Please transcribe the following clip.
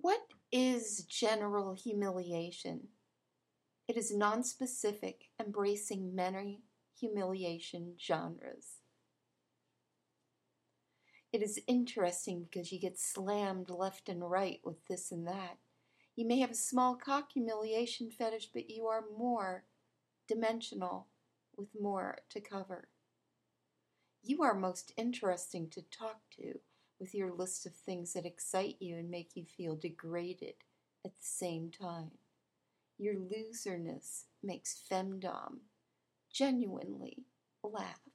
What is general humiliation? It is nonspecific, embracing many humiliation genres. It is interesting because you get slammed left and right with this and that. You may have a small cock humiliation fetish, but you are more dimensional with more to cover. You are most interesting to talk to with your list of things that excite you and make you feel degraded at the same time. Your loserness makes femdom genuinely laugh.